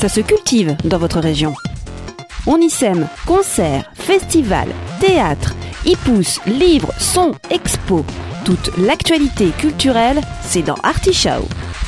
Ça se cultive dans votre région. On y sème concerts, festivals, théâtre, hippous, livres, sons, expos. Toute l'actualité culturelle, c'est dans Artichaut.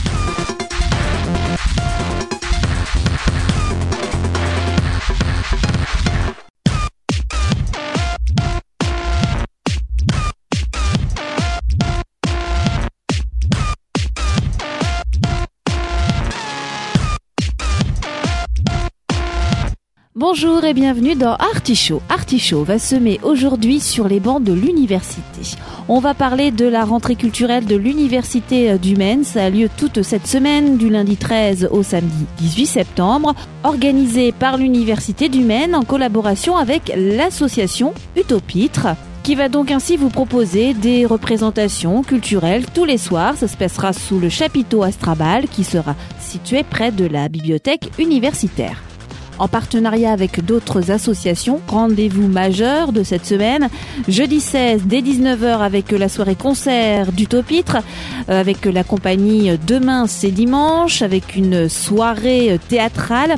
Bonjour et bienvenue dans Artichaut. Artichaut va semer aujourd'hui sur les bancs de l'université. On va parler de la rentrée culturelle de l'université du Maine. Ça a lieu toute cette semaine, du lundi 13 au samedi 18 septembre, organisée par l'université du Maine en collaboration avec l'association Utopitre, qui va donc ainsi vous proposer des représentations culturelles tous les soirs. Ça se passera sous le chapiteau Astrabal qui sera situé près de la bibliothèque universitaire. En partenariat avec d'autres associations, rendez-vous majeur de cette semaine, jeudi 16 dès 19h avec la soirée concert d'Utopitre, avec la compagnie Demain c'est dimanche, avec une soirée théâtrale.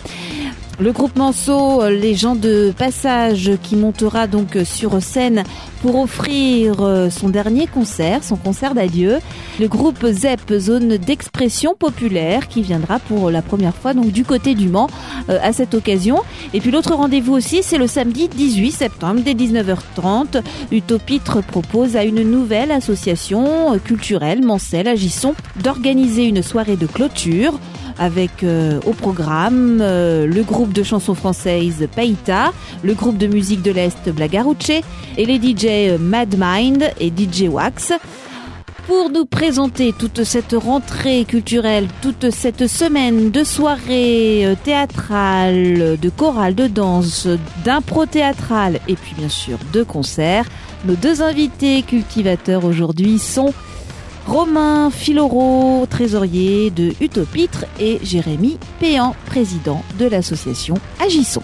Le groupe Manceau, les gens de passage, qui montera donc sur scène pour offrir son dernier concert, son concert d'adieu. Le groupe ZEP, Zone d'expression populaire, qui viendra pour la première fois donc du côté du Mans à cette occasion. Et puis l'autre rendez-vous aussi, c'est le samedi 18 septembre dès 19h30. Utopitre propose à une nouvelle association culturelle, Mancel Agisson, d'organiser une soirée de clôture avec au programme le groupe de chansons françaises Païta, le groupe de musique de l'Est Blagaruche et les DJ Mad Mind et DJ Wax. Pour nous présenter toute cette rentrée culturelle, toute cette semaine de soirées théâtrales, de chorales, de danse, d'impro théâtrale et puis bien sûr de concerts, nos deux invités cultivateurs aujourd'hui sont Romain Filoro, trésorier de Utopitre, et Jérémy Péan, président de l'association Agisson.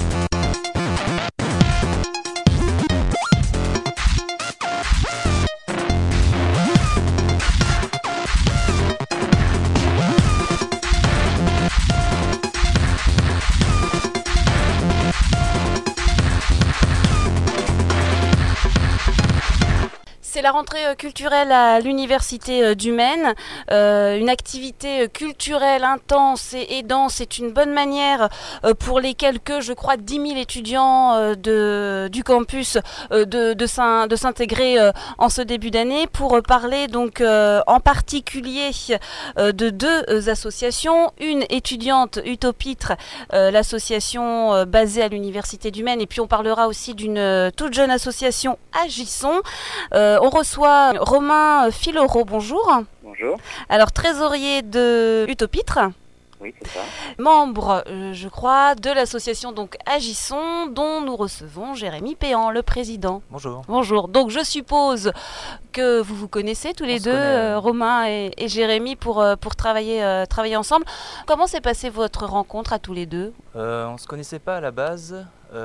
C'est la rentrée culturelle à l'université du Maine, une activité culturelle intense et dense. C'est une bonne manière pour les quelques, je crois, 10 000 étudiants du campus de s'intégrer en ce début d'année pour parler donc en particulier de deux associations. Une étudiante, Utopitre, l'association basée à l'université du Maine, et puis on parlera aussi d'une toute jeune association Agisson. On reçoit Romain Filoro, bonjour. Bonjour. Alors, trésorier de Utopitre. Oui, c'est ça. Membre, je crois, de l'association donc Agisson, dont nous recevons Jérémy Péan, le président. Bonjour. Bonjour. Donc, je suppose que vous vous connaissez tous les deux, Romain et Jérémy, pour travailler ensemble. Comment s'est passée votre rencontre à tous les deux ? On ne se connaissait pas à la base.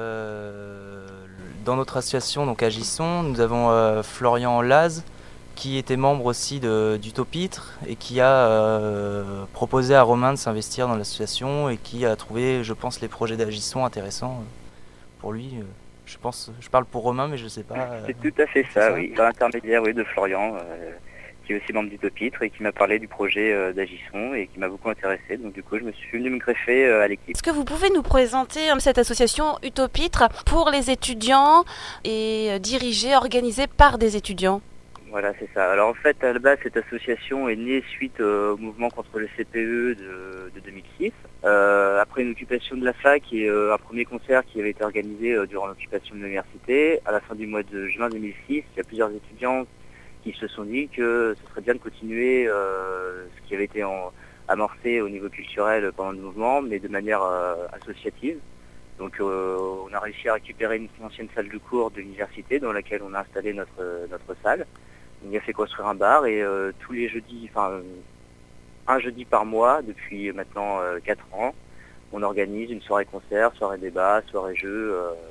Dans notre association, donc Agisson, nous avons Florian Laz, qui était membre aussi d'Utopitre et qui a proposé à Romain de s'investir dans l'association et qui a trouvé, je pense, les projets d'Agisson intéressants pour lui. Je pense, je parle pour Romain, mais je ne sais pas. C'est tout à fait ça, oui. Par l'intermédiaire de Florian, qui est aussi membre d'Utopitre et qui m'a parlé du projet d'Agisson et qui m'a beaucoup intéressé. Donc du coup, je me suis venu me greffer à l'équipe. Est-ce que vous pouvez nous présenter cette association Utopitre pour les étudiants et dirigée, organisée par des étudiants ? Voilà, c'est ça. Alors en fait, à la base, cette association est née suite au mouvement contre le CPE de 2006. Après une occupation de la fac et un premier concert qui avait été organisé durant l'occupation de l'université, à la fin du mois de juin 2006, il y a plusieurs étudiants qui se sont dit que ce serait bien de continuer ce qui avait été amorcé au niveau culturel pendant le mouvement, mais de manière associative. Donc on a réussi à récupérer une ancienne salle de cours de l'université dans laquelle on a installé notre salle. On y a fait construire un bar et tous les jeudis, un jeudi par mois depuis maintenant 4 ans, on organise une soirée concert, soirée débat, soirée jeu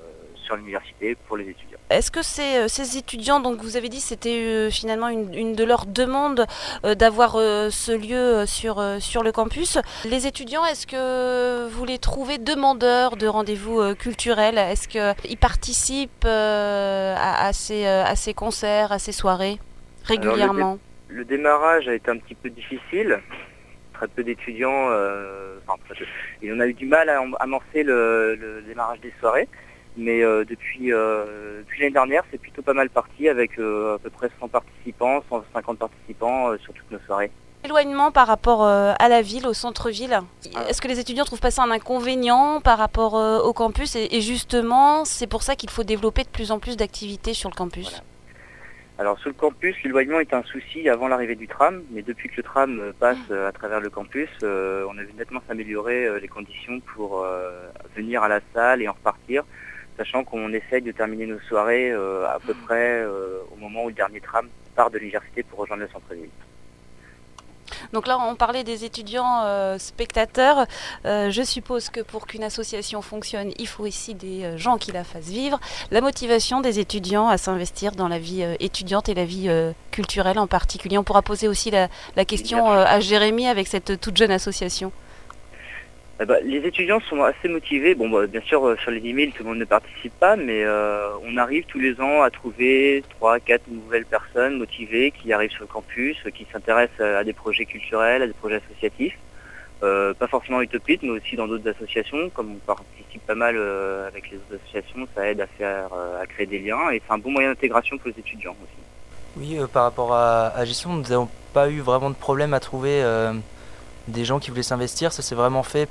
sur l'université pour les étudiants. Est-ce que ces étudiants, donc vous avez dit c'était finalement une de leurs demandes d'avoir ce lieu sur le campus. Les étudiants, est-ce que vous les trouvez demandeurs de rendez-vous culturels? Est-ce qu'ils participent à ces concerts, à ces soirées régulièrement? Alors, le démarrage a été un petit peu difficile. Très peu d'étudiants, et on a eu du mal à amorcer le démarrage des soirées. Mais depuis l'année dernière, c'est plutôt pas mal parti avec à peu près 100 participants, 150 participants sur toutes nos soirées. Éloignement par rapport à la ville, au centre-ville. Est-ce que les étudiants trouvent pas ça un inconvénient par rapport au campus et justement, c'est pour ça qu'il faut développer de plus en plus d'activités sur le campus? Voilà. Alors sur le campus, l'éloignement était un souci avant l'arrivée du tram, mais depuis que le tram passe à travers le campus, on a vu nettement s'améliorer les conditions pour venir à la salle et en repartir, sachant qu'on essaye de terminer nos soirées à peu près au moment où le dernier tram part de l'université pour rejoindre le centre-ville. Donc là, on parlait des étudiants spectateurs. Je suppose que pour qu'une association fonctionne, il faut ici des gens qui la fassent vivre. La motivation des étudiants à s'investir dans la vie étudiante et la vie culturelle en particulier. On pourra poser aussi la question à Jérémy avec cette toute jeune association. Les étudiants sont assez motivés. Bien sûr, sur les 10 000, tout le monde ne participe pas, mais on arrive tous les ans à trouver 3-4 nouvelles personnes motivées qui arrivent sur le campus, qui s'intéressent à des projets culturels, à des projets associatifs. Pas forcément Utopite, mais aussi dans d'autres associations. Comme on participe pas mal avec les autres associations, ça aide à créer des liens et c'est un bon moyen d'intégration pour les étudiants aussi. Oui, par rapport à Gisson, nous n'avons pas eu vraiment de problème à trouver des gens qui voulaient s'investir. Ça s'est vraiment fait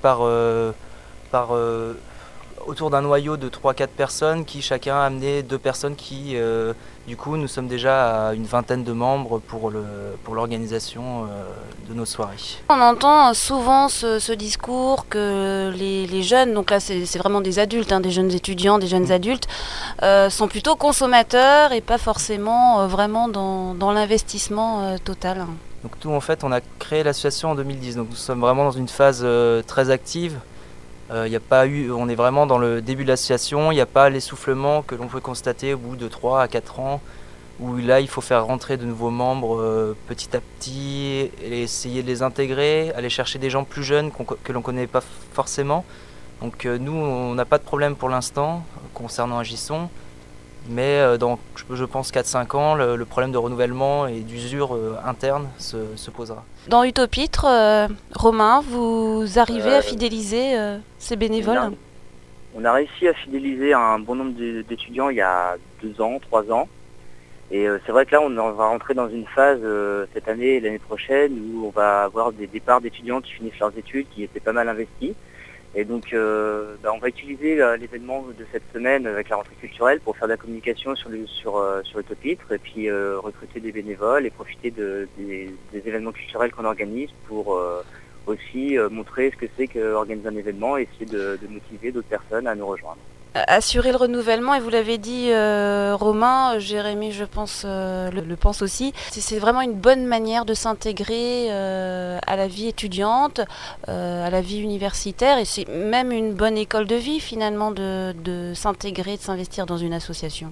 autour d'un noyau de 3-4 personnes qui chacun a amené 2 personnes qui, du coup, nous sommes déjà à une vingtaine de membres pour l'organisation de nos soirées. On entend souvent ce discours que les jeunes, donc là c'est vraiment des adultes, des jeunes étudiants, des jeunes adultes, sont plutôt consommateurs et pas forcément vraiment dans l'investissement total. Donc nous, en fait, on a créé l'association en 2010, donc nous sommes vraiment dans une phase très active. On est vraiment dans le début de l'association, il n'y a pas l'essoufflement que l'on peut constater au bout de 3 à 4 ans, où là il faut faire rentrer de nouveaux membres petit à petit, et essayer de les intégrer, aller chercher des gens plus jeunes que l'on ne connaît pas forcément. Donc nous, on n'a pas de problème pour l'instant concernant Agisson. Mais dans, je pense, 4-5 ans, le problème de renouvellement et d'usure interne se posera. Dans Utopitre, Romain, vous arrivez à fidéliser ces bénévoles? On a réussi à fidéliser un bon nombre d'étudiants il y a 2 ans, 3 ans. Et c'est vrai que là, on va rentrer dans une phase cette année et l'année prochaine où on va avoir des départs d'étudiants qui finissent leurs études, qui étaient pas mal investis. Et donc, on va utiliser l'événement de cette semaine avec la rentrée culturelle pour faire de la communication sur Utopitre et puis recruter des bénévoles et profiter des événements culturels qu'on organise pour aussi montrer ce que c'est qu'organiser un événement et essayer de motiver d'autres personnes à nous rejoindre. Assurer le renouvellement, et vous l'avez dit Romain, Jérémy je pense le pense aussi, c'est vraiment une bonne manière de s'intégrer à la vie étudiante, à la vie universitaire, et c'est même une bonne école de vie finalement de s'intégrer, de s'investir dans une association.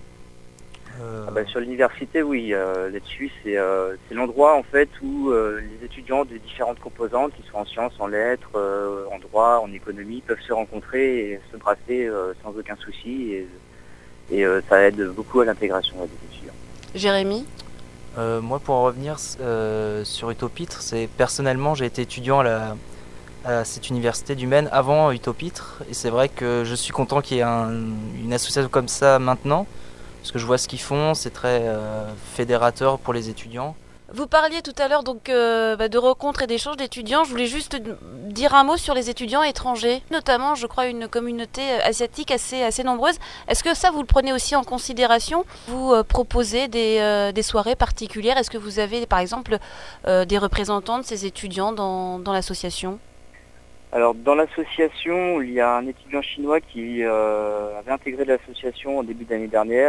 Sur l'université, oui, là-dessus c'est l'endroit en fait où les étudiants de différentes composantes, qu'ils soient en sciences, en lettres, en droit, en économie, peuvent se rencontrer et se brasser sans aucun souci et ça aide beaucoup à l'intégration des étudiants. Jérémy? Moi, pour en revenir sur Utopitre, personnellement j'ai été étudiant à cette université du Maine avant Utopitre, et c'est vrai que je suis content qu'il y ait une association comme ça maintenant. Parce que je vois ce qu'ils font, c'est très fédérateur pour les étudiants. Vous parliez tout à l'heure donc de rencontres et d'échanges d'étudiants. Je voulais juste dire un mot sur les étudiants étrangers, notamment, je crois, une communauté asiatique assez nombreuse. Est-ce que ça, vous le prenez aussi en considération? Vous proposez des soirées particulières? Est-ce que vous avez, par exemple, des représentants de ces étudiants dans l'association? Alors, dans l'association, il y a un étudiant chinois qui avait intégré l'association en début d'année dernière.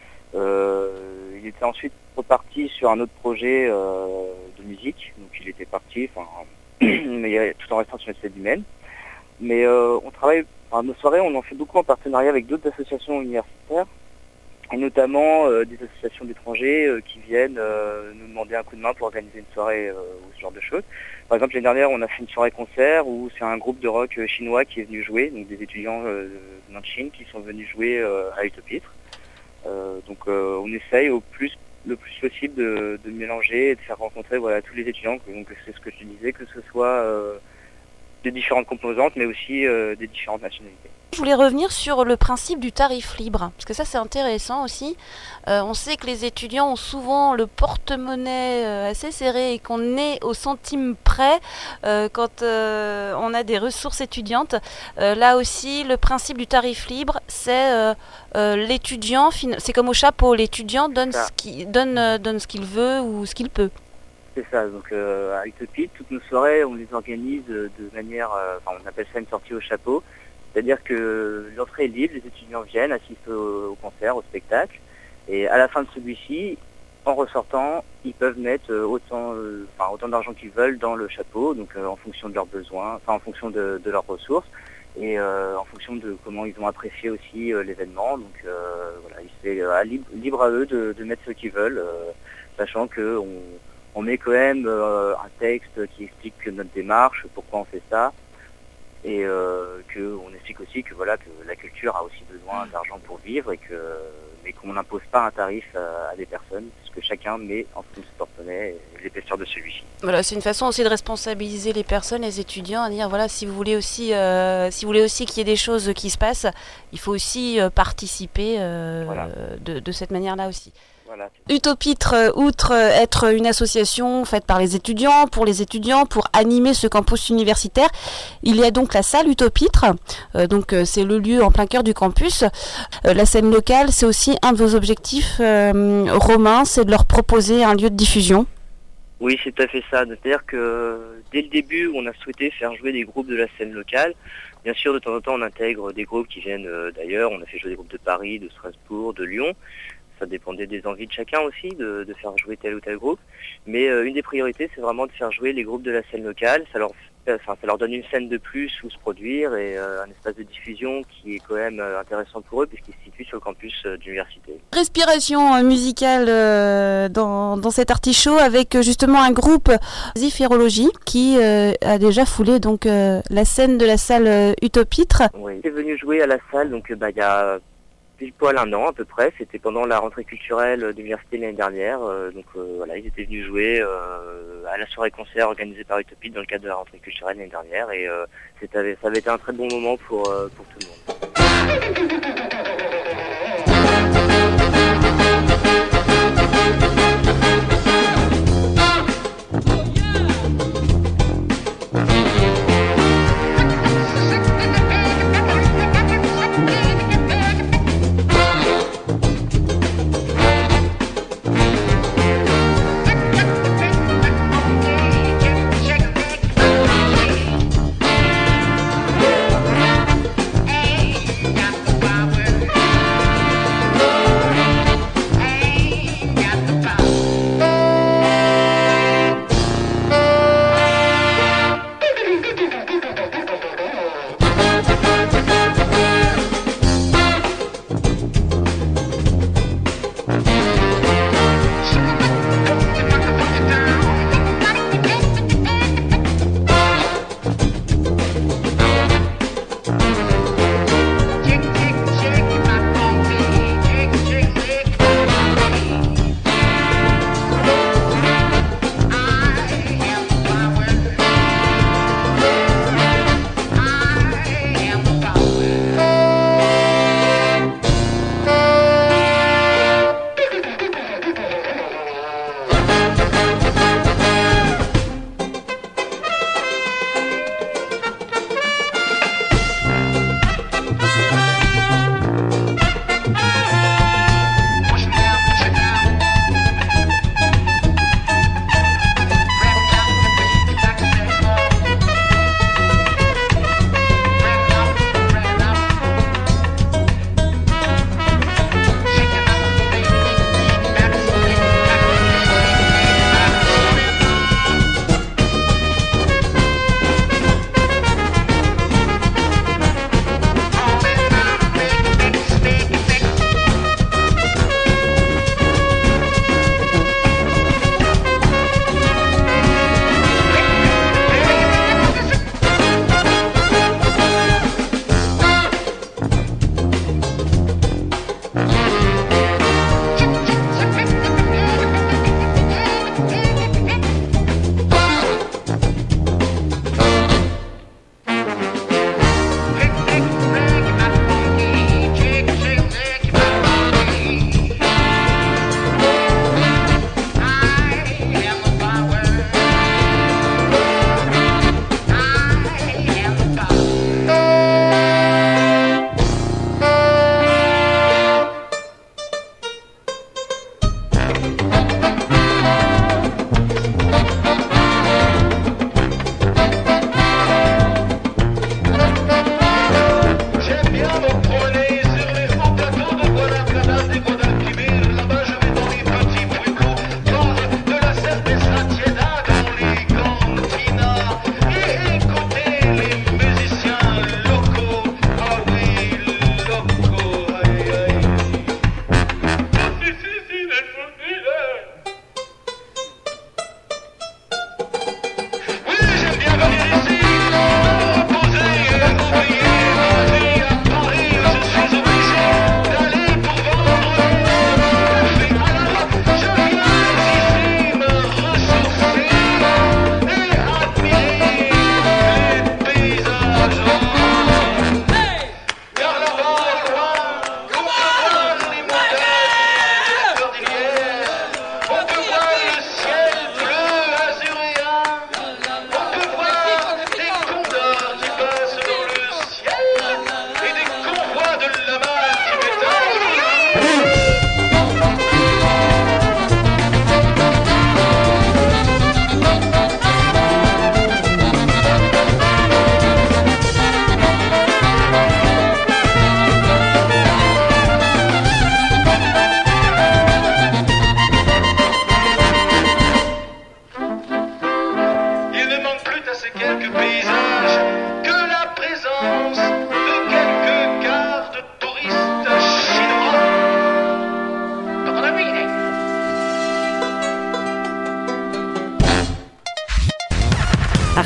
Il était ensuite reparti sur un autre projet de musique, donc il était parti, mais tout en restant sur les du Maine. Mais on travaille Alors, nos soirées, on en fait beaucoup en partenariat avec d'autres associations universitaires, et notamment des associations d'étrangers qui viennent nous demander un coup de main pour organiser une soirée ou ce genre de choses. Par exemple, l'année dernière, on a fait une soirée concert où c'est un groupe de rock chinois qui est venu jouer, donc des étudiants venant de Chine qui sont venus jouer à Utopitre. Donc on essaye le plus possible de mélanger et de faire rencontrer tous les étudiants. Donc c'est ce que je disais, que ce soit des différentes composantes, mais aussi des différentes nationalités. Je voulais revenir sur le principe du tarif libre, parce que ça c'est intéressant aussi. On sait que les étudiants ont souvent le porte-monnaie assez serré et qu'on est au centime près quand on a des ressources étudiantes. Là aussi, le principe du tarif libre, c'est l'étudiant, c'est comme au chapeau, l'étudiant donne ce qu'il veut ou ce qu'il peut. C'est ça, donc à Utopie, toutes nos soirées, on les organise de manière, on appelle ça une sortie au chapeau. C'est-à-dire que l'entrée est libre, les étudiants viennent, assistent au concert, au spectacle, et à la fin de celui-ci, en ressortant, ils peuvent mettre autant d'argent qu'ils veulent dans le chapeau, donc en fonction de leurs besoins, en fonction de leurs ressources, et en fonction de comment ils ont apprécié aussi l'événement. Donc c'est libre à eux de mettre ce qu'ils veulent, sachant qu'on met quand même un texte qui explique notre démarche, pourquoi on fait ça. Et qu'on explique aussi que la culture a aussi besoin d'argent pour vivre mais qu'on n'impose pas un tarif à des personnes, puisque chacun met en fonction de son porte-monnaie et l'épaisseur de celui-ci. Voilà, c'est une façon aussi de responsabiliser les personnes, les étudiants, à dire si vous voulez aussi qu'il y ait des choses qui se passent, il faut aussi participer de cette manière-là aussi. Voilà. Utopitre, outre être une association faite par les étudiants, pour animer ce campus universitaire, il y a donc la salle Utopitre, c'est le lieu en plein cœur du campus. La scène locale, c'est aussi un de vos objectifs, Romain, c'est de leur proposer un lieu de diffusion. Oui, c'est tout à fait ça. C'est-à-dire que dès le début, on a souhaité faire jouer des groupes de la scène locale. Bien sûr, de temps en temps, on intègre des groupes qui viennent d'ailleurs. On a fait jouer des groupes de Paris, de Strasbourg, de Lyon. Ça dépendait des envies de chacun aussi, de faire jouer tel ou tel groupe. Mais une des priorités, c'est vraiment de faire jouer les groupes de la scène locale. Ça leur donne une scène de plus où se produire et un espace de diffusion qui est quand même intéressant pour eux puisqu'il se situe sur le campus d'université. Respiration musicale dans cet artichaut avec justement un groupe Ziférologie qui a déjà foulé donc la scène de la salle Utopitre. Oui, il est venu jouer à la salle donc il y a pile poil un an à peu près, c'était pendant la rentrée culturelle de l'université l'année dernière, ils étaient venus jouer à la soirée concert organisée par Utopie dans le cadre de la rentrée culturelle l'année dernière et ça avait été un très bon moment pour tout le monde. Power.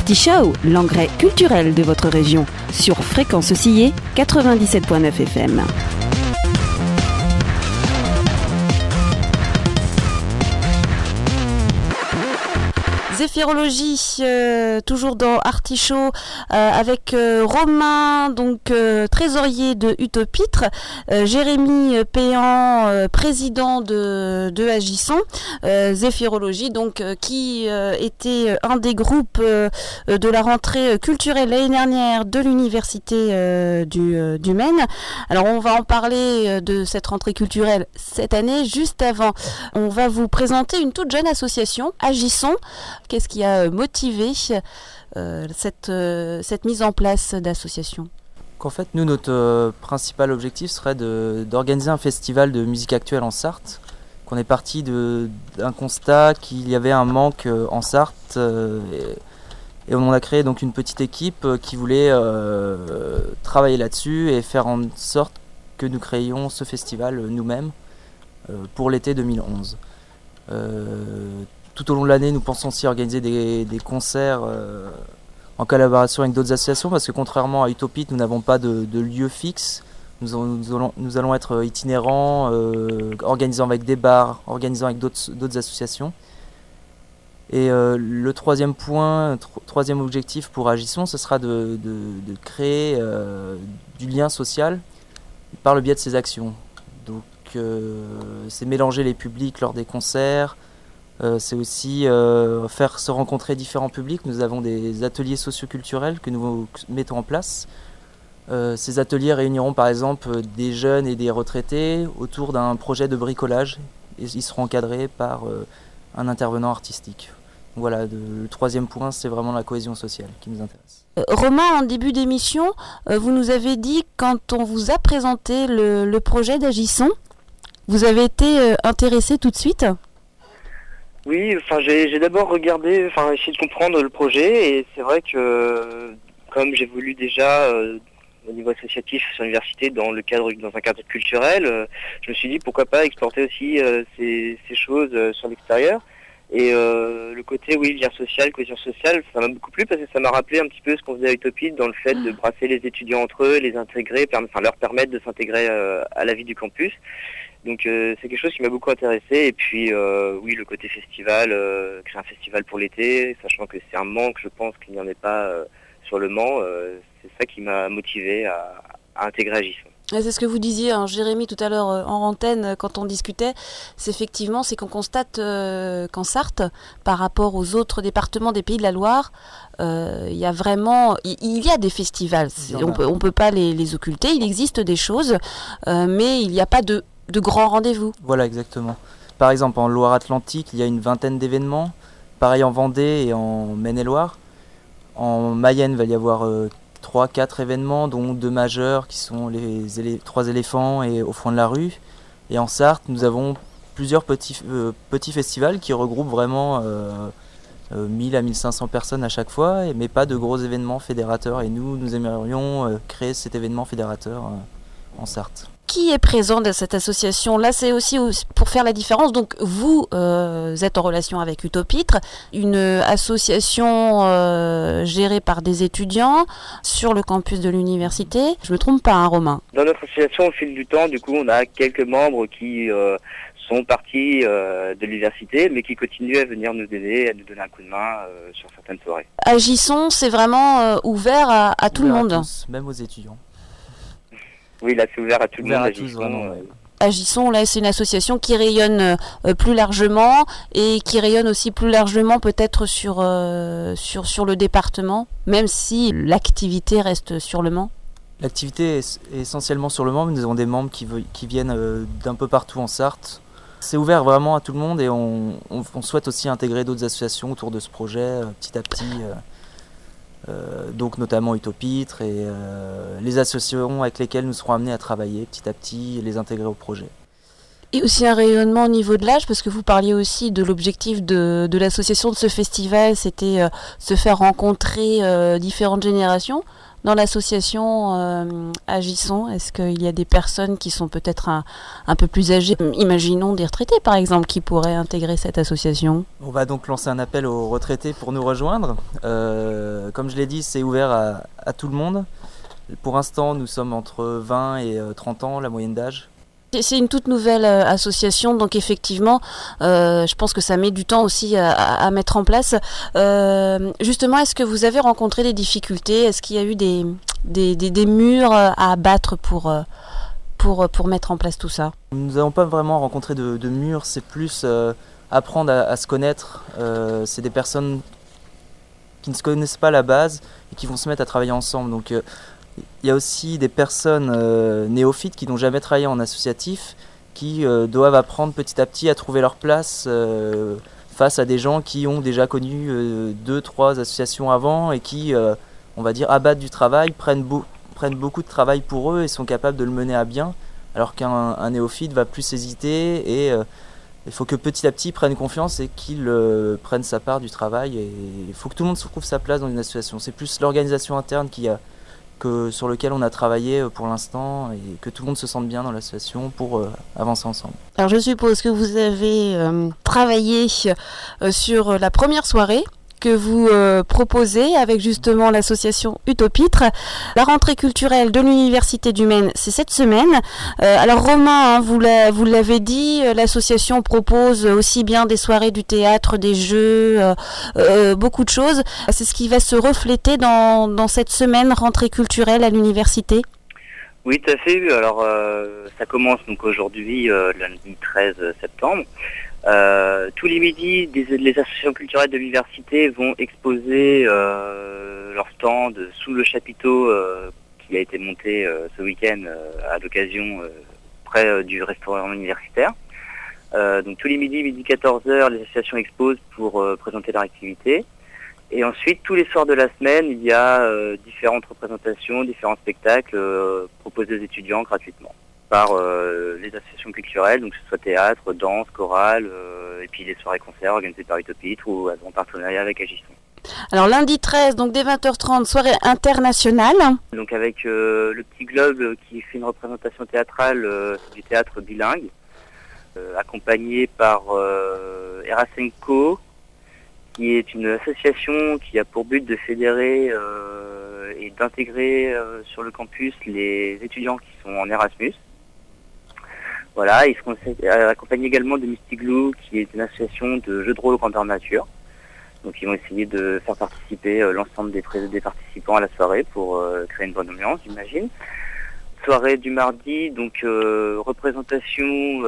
Artishow, l'engrais culturel de votre région, sur Fréquence Oscillée 97.9 FM. Zéphirologie, toujours dans Artishow, avec Romain, donc trésorier de Utopitre, Jérémy Péan, président de Agisson, Zéphirologie, donc qui était un des groupes de la rentrée culturelle l'année dernière de l'université du Maine. Alors on va en parler de cette rentrée culturelle cette année. Juste avant, on va vous présenter une toute jeune association, Agisson. Qu'est-ce qui a motivé cette mise en place d'association ? En fait, nous, notre principal objectif serait d'organiser un festival de musique actuelle en Sarthe. Qu'on est parti d'un constat qu'il y avait un manque en Sarthe et on a créé donc une petite équipe qui voulait travailler là-dessus et faire en sorte que nous créions ce festival nous-mêmes pour l'été 2011. Tout au long de l'année, nous pensons aussi organiser des concerts en collaboration avec d'autres associations parce que contrairement à Utopite, nous n'avons pas de lieu fixe. Nous allons être itinérants, organisant avec des bars, organisant avec d'autres associations. Et le troisième objectif pour Agisson, ce sera de créer du lien social par le biais de ces actions. Donc c'est mélanger les publics lors des concerts. C'est aussi faire se rencontrer différents publics. Nous avons des ateliers socioculturels que nous mettons en place. Ces ateliers réuniront par exemple des jeunes et des retraités autour d'un projet de bricolage et ils seront encadrés par un intervenant artistique. Voilà, le troisième point, c'est vraiment la cohésion sociale qui nous intéresse. Romain, en début d'émission, vous nous avez dit, quand on vous a présenté le projet d'Agisson, vous avez été intéressé tout de suite ? Oui, j'ai d'abord regardé, essayé de comprendre le projet et c'est vrai que comme j'évolue déjà au niveau associatif sur l'université dans un cadre culturel, je me suis dit pourquoi pas exporter aussi ces choses sur l'extérieur. Et le côté lien social, cohésion sociale, ça m'a beaucoup plu parce que ça m'a rappelé un petit peu ce qu'on faisait à Utopie dans le fait de brasser les étudiants entre eux, les intégrer, leur permettre de s'intégrer à la vie du campus. Donc c'est quelque chose qui m'a beaucoup intéressé. Et puis le côté festival, créer un festival pour l'été, sachant que c'est un manque, je pense qu'il n'y en ait pas sur le Mans, c'est ça qui m'a motivé à intégrer Agisson. C'est ce que vous disiez, Jérémy, tout à l'heure en antenne, quand on discutait, c'est qu'on constate qu'en Sarthe, par rapport aux autres départements des Pays de la Loire, il y a des festivals. On peut pas les occulter, il existe des choses, mais il n'y a pas de grands rendez-vous. Voilà, exactement. Par exemple, en Loire-Atlantique, il y a une vingtaine d'événements. Pareil en Vendée et en Maine-et-Loire. En Mayenne, il va y avoir 3-4 événements, dont 2 majeurs qui sont les 3 éléphants et au fond de la rue. Et en Sarthe, nous avons plusieurs petits festivals qui regroupent vraiment 1000 à 1500 personnes à chaque fois, mais pas de gros événements fédérateurs. Et nous aimerions créer cet événement fédérateur en Sarthe. Qui est présent dans cette association ? Là, c'est aussi pour faire la différence. Donc, vous êtes en relation avec Utopitre, une association gérée par des étudiants sur le campus de l'université. Je me trompe pas, Romain ? Dans notre association, au fil du temps, du coup, on a quelques membres qui sont partis de l'université, mais qui continuent à venir nous aider, à nous donner un coup de main sur certaines soirées. Agisson, c'est vraiment ouvert à tout le monde. À tous, même aux étudiants. Oui, là c'est ouvert à tout le monde. Agisson, là c'est une association qui rayonne plus largement et qui rayonne aussi plus largement peut-être sur le département, même si l'activité reste sur le Mans. L'activité est essentiellement sur le Mans, mais nous avons des membres qui viennent d'un peu partout en Sarthe. C'est ouvert vraiment à tout le monde et on souhaite aussi intégrer d'autres associations autour de ce projet petit à petit. Donc notamment Utopitre et les associations avec lesquelles nous serons amenés à travailler petit à petit et les intégrer au projet. Et aussi un rayonnement au niveau de l'âge, parce que vous parliez aussi de l'objectif de l'association de ce festival, c'était se faire rencontrer différentes générations. Dans l'association Agisson, est-ce qu'il y a des personnes qui sont peut-être un peu plus âgées, imaginons des retraités par exemple, qui pourraient intégrer cette association? On va donc lancer un appel aux retraités pour nous rejoindre. Comme je l'ai dit, c'est ouvert à tout le monde. Pour l'instant, nous sommes entre 20 et 30 ans, la moyenne d'âge. C'est une toute nouvelle association, donc effectivement, je pense que ça met du temps aussi à mettre en place. Justement, est-ce que vous avez rencontré des difficultés? Est-ce qu'il y a eu des murs à abattre pour mettre en place tout ça? Nous n'avons pas vraiment rencontré de murs, c'est plus apprendre à se connaître. C'est des personnes qui ne se connaissent pas à la base et qui vont se mettre à travailler ensemble. Donc, il y a aussi des personnes néophytes qui n'ont jamais travaillé en associatif, qui doivent apprendre petit à petit à trouver leur place face à des gens qui ont déjà connu 2-3 associations avant et qui, on va dire, abattent du travail, prennent beaucoup de travail pour eux et sont capables de le mener à bien, alors qu'un néophyte va plus hésiter et il faut que petit à petit il prenne confiance et qu'il prenne sa part du travail. Et il faut que tout le monde se trouve sa place dans une association. C'est plus l'organisation interne sur lequel on a travaillé pour l'instant et que tout le monde se sente bien dans l'association pour avancer ensemble. Alors je suppose que vous avez travaillé sur la première soirée que vous proposez avec justement l'association Utopitre. La rentrée culturelle de l'Université du Maine, c'est cette semaine. Alors Romain, hein, vous l'avez dit, l'association propose aussi bien des soirées du théâtre, des jeux, beaucoup de choses. C'est ce qui va se refléter dans cette semaine rentrée culturelle à l'université? Oui, tout à fait. Alors, ça commence donc aujourd'hui, lundi 13 septembre. Tous les midis, les associations culturelles de l'université vont exposer leur stand sous le chapiteau qui a été monté ce week-end à l'occasion près du restaurant universitaire. Donc tous les midis, midi 14h, les associations exposent pour présenter leur activité. Et ensuite, tous les soirs de la semaine, il y a différentes représentations, différents spectacles proposés aux étudiants gratuitement par les associations culturelles, donc que ce soit théâtre, danse, chorale, et puis les soirées-concerts organisées par Utopitre ou en partenariat avec Agisson. Alors lundi 13, donc dès 20h30, soirée internationale. Donc avec le Petit Globe qui fait une représentation théâtrale du théâtre bilingue, accompagné par Erasenko, qui est une association qui a pour but de fédérer et d'intégrer sur le campus les étudiants qui sont en Erasmus. Voilà, ils seront accompagnés également de Mystic Glue, qui est une association de jeux de rôle grandeur nature. Donc ils vont essayer de faire participer l'ensemble des participants à la soirée pour créer une bonne ambiance, j'imagine. Soirée du mardi, donc représentation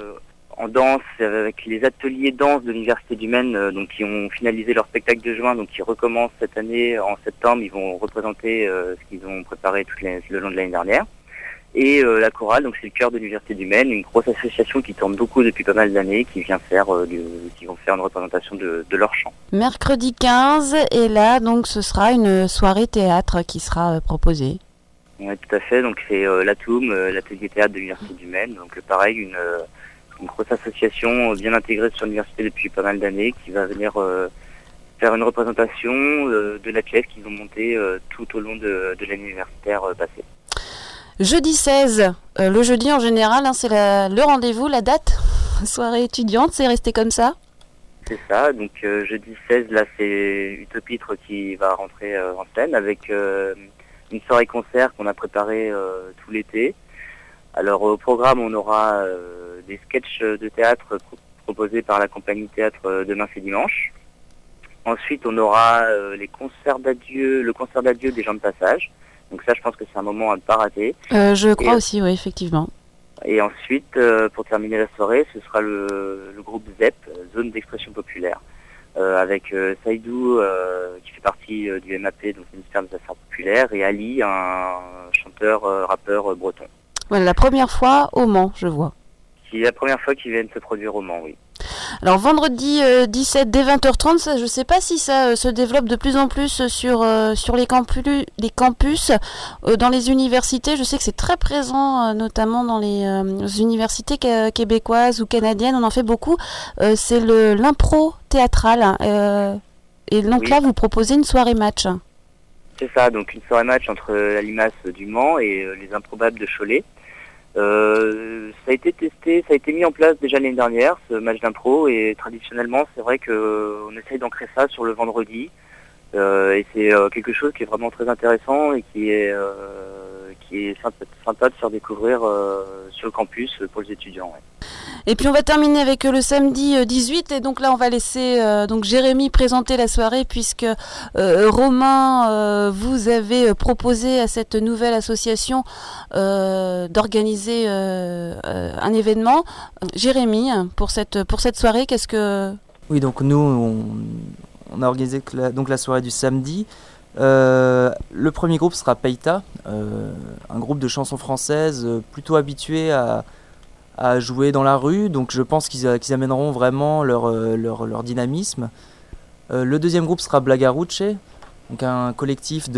en danse avec les ateliers danse de l'Université du Maine, donc qui ont finalisé leur spectacle de juin, donc qui recommencent cette année en septembre. Ils vont représenter ce qu'ils ont préparé tout le long de l'année dernière. Et la chorale, donc c'est le chœur de l'Université du Maine, une grosse association qui tourne beaucoup depuis pas mal d'années, qui vont faire une représentation de leur chant. Mercredi 15, et là donc ce sera une soirée théâtre qui sera proposée. Oui, tout à fait, donc c'est l'ATOUM, l'atelier théâtre de l'Université du Maine, donc pareil, une grosse association bien intégrée sur l'université depuis pas mal d'années, qui va venir faire une représentation de la pièce qu'ils ont montée tout au long de l'année universitaire passée. Jeudi 16, le jeudi en général, hein, c'est le rendez-vous, la date, soirée étudiante, c'est resté comme ça? C'est ça, donc jeudi 16, là c'est Utopitre qui va rentrer en scène avec une soirée concert qu'on a préparée tout l'été. Alors au programme, on aura des sketchs de théâtre proposés par la compagnie théâtre Demain c'est dimanche. Ensuite, on aura le concert d'adieu des gens de passage. Donc ça, je pense que c'est un moment à ne pas rater. Je crois aussi, oui, effectivement. Et ensuite, pour terminer la soirée, ce sera le groupe ZEP, Zone d'expression populaire, avec Saïdou, qui fait partie du MAP, donc ministère des Affaires populaires, et Ali, un chanteur, rappeur breton. Voilà, la première fois au Mans, je vois. C'est la première fois qu'ils viennent se produire au Mans, oui. Alors vendredi 17 dès 20h30, ça, je ne sais pas si ça se développe de plus en plus sur les campus dans les universités. Je sais que c'est très présent, notamment dans les universités québécoises ou canadiennes. On en fait beaucoup. C'est l'impro théâtral. Et donc là, vous proposez une soirée match. C'est ça, donc une soirée match entre la Limace du Mans et les Improbables de Cholet. Ça a été testé, ça a été mis en place déjà l'année dernière, ce match d'impro, et traditionnellement, c'est vrai qu'on essaye d'ancrer ça sur le vendredi. Et c'est quelque chose qui est vraiment très intéressant et qui est sympa de faire découvrir sur le campus pour les étudiants. Ouais. Et puis on va terminer avec le samedi 18, et donc là on va laisser donc Jérémy présenter la soirée, puisque Romain, vous avez proposé à cette nouvelle association d'organiser un événement. Jérémy, pour cette soirée, qu'est-ce que... Oui, donc nous on a organisé la soirée du samedi. Le premier groupe sera Peita, un groupe de chansons françaises plutôt habitué à jouer dans la rue, donc je pense qu'ils amèneront vraiment leur dynamisme. Le deuxième groupe sera Blagaruche, donc un collectif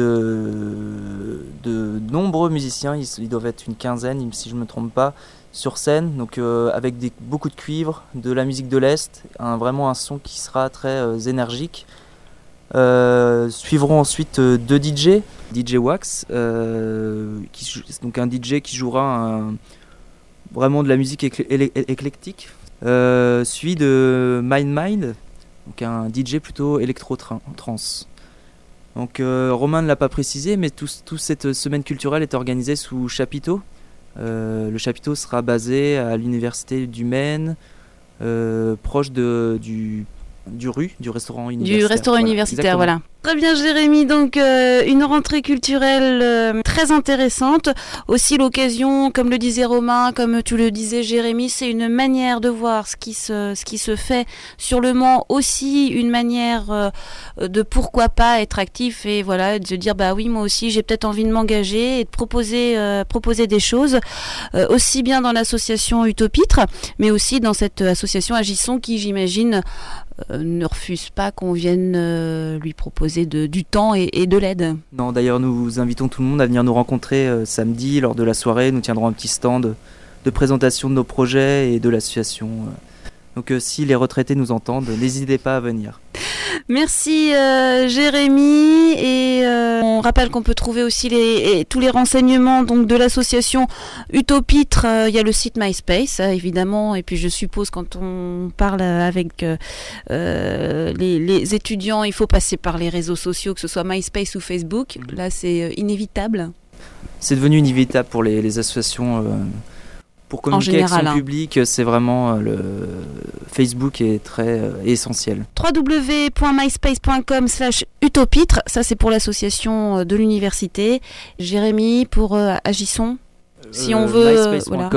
de nombreux musiciens, ils doivent être une quinzaine si je ne me trompe pas, sur scène, donc avec beaucoup de cuivre, de la musique de l'Est, vraiment un son qui sera très énergique. Suivront ensuite deux DJ Wax, donc un DJ qui jouera vraiment de la musique éclectique, suivi de Mind, donc un DJ plutôt électro-trance. Donc Romain ne l'a pas précisé, mais toute cette semaine culturelle est organisée sous chapiteau. Le chapiteau sera basé à l'université du Maine, proche du restaurant universitaire. Du restaurant universitaire, voilà. Très bien Jérémy, donc une rentrée culturelle très intéressante. Aussi l'occasion, comme le disait Romain, comme tu le disais Jérémy, c'est une manière de voir ce qui se fait sur le Mans, aussi une manière de pourquoi pas être actif et voilà, de se dire bah oui moi aussi j'ai peut-être envie de m'engager et de proposer des choses, aussi bien dans l'association Utopitre, mais aussi dans cette association Agissons qui j'imagine ne refuse pas qu'on vienne lui proposer du temps et de l'aide. Non, d'ailleurs nous invitons tout le monde à venir nous rencontrer samedi lors de la soirée. Nous tiendrons un petit stand de présentation de nos projets et de l'association. Donc si les retraités nous entendent, n'hésitez pas à venir. Merci Jérémy, et on rappelle qu'on peut trouver aussi tous les renseignements donc de l'association Utopitre. Il y a le site MySpace évidemment, et puis je suppose quand on parle avec les étudiants, il faut passer par les réseaux sociaux, que ce soit MySpace ou Facebook. Là c'est inévitable. C'est devenu inévitable pour les associations. Pour communiquer avec son public, c'est vraiment le Facebook est très essentiel. www.myspace.com/utopitre, ça c'est pour l'association de l'université. Jérémy, pour Agissons, si on veut...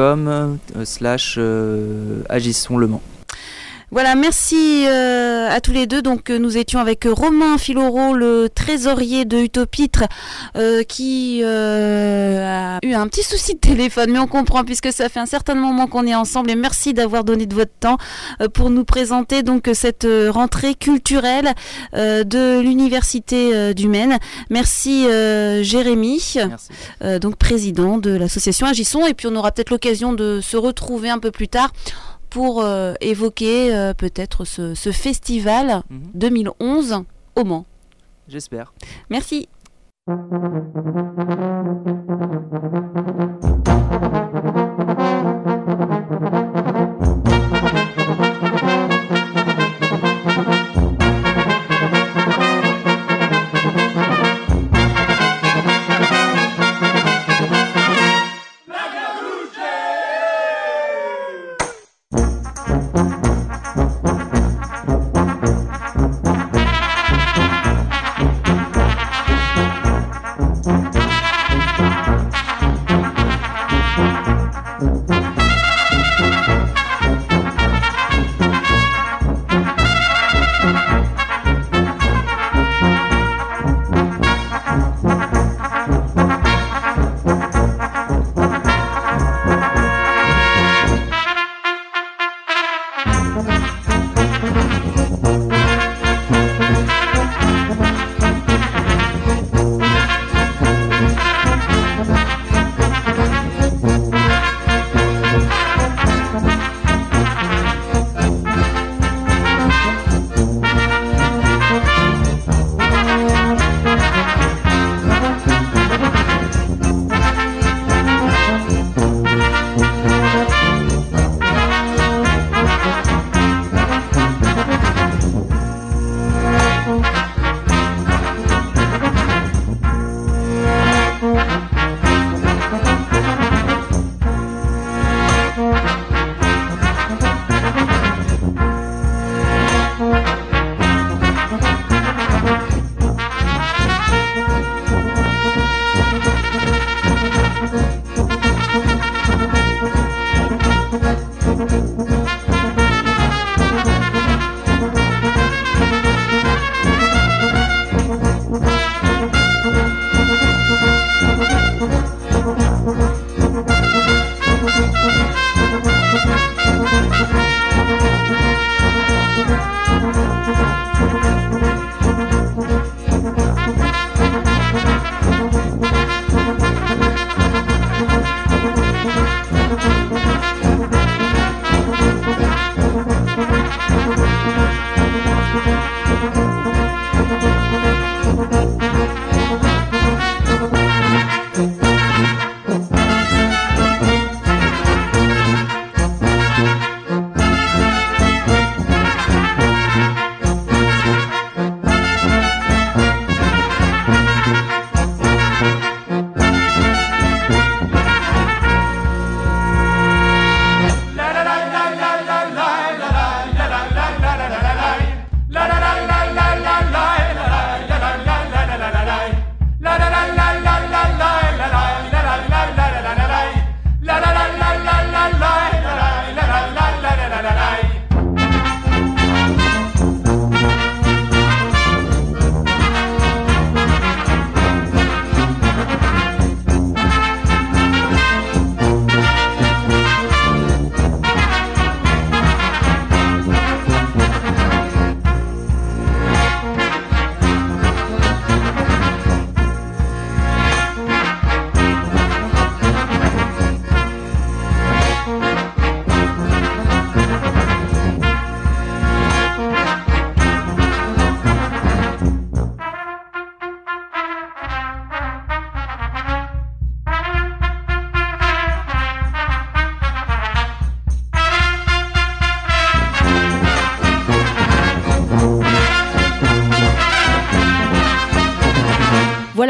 myspace.com/Agissons Le Mans. Voilà, merci à tous les deux. Donc nous étions avec Romain Filoro, le trésorier de Utopitre, qui a eu un petit souci de téléphone, mais on comprend puisque ça fait un certain moment qu'on est ensemble, et merci d'avoir donné de votre temps pour nous présenter donc cette rentrée culturelle de l'université du Maine. Merci Jérémy, merci. Donc président de l'association Agissons, et puis on aura peut-être l'occasion de se retrouver un peu plus tard pour évoquer peut-être ce festival 2011 au Mans. J'espère. Merci.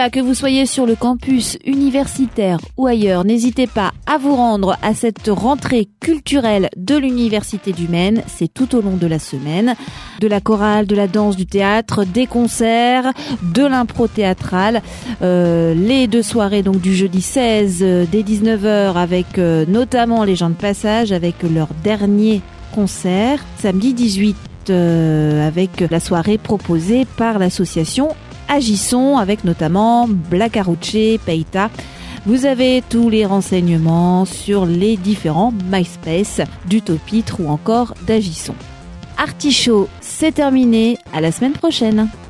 Voilà, que vous soyez sur le campus universitaire ou ailleurs, n'hésitez pas à vous rendre à cette rentrée culturelle de l'Université du Maine. C'est tout au long de la semaine. De la chorale, de la danse, du théâtre, des concerts, de l'impro théâtrale. Les 2 soirées donc du jeudi 16 dès 19h avec notamment les gens de passage avec leur dernier concert. Samedi 18 avec la soirée proposée par l'association Agissons avec notamment Blacarucce, Peita. Vous avez tous les renseignements sur les différents MySpace d'Utopitre ou encore d'Agissons. Artichaut, c'est terminé. À la semaine prochaine.